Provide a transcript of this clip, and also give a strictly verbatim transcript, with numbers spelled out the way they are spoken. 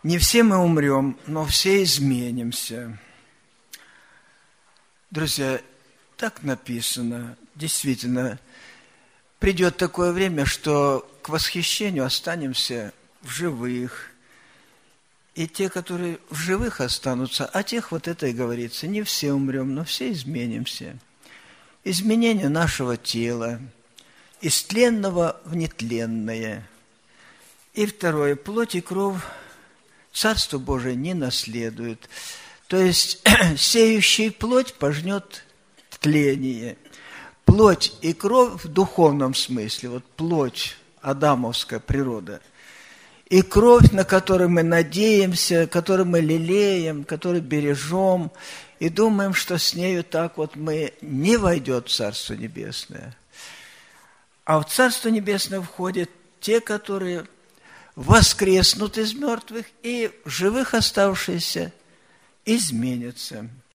Не все мы умрем, но все изменимся. Друзья, так написано. Действительно, придет такое время, что к восхищению останемся в живых. И те, которые в живых останутся, о тех вот это и говорится. Не все умрем, но все изменимся. Изменение нашего тела из тленного в нетленное. И второе, плоть и кровь Царство Божие не наследует. То есть, сеющий плоть пожнет тление. Плоть и кровь в духовном смысле, вот плоть, адамовская природа, и кровь, на которую мы надеемся, которую мы лелеем, которую бережем, и думаем, что с нею так вот мы не войдет в Царство Небесное. А в Царство Небесное входят те, которые воскреснут из мертвых, и живых оставшиеся изменятся.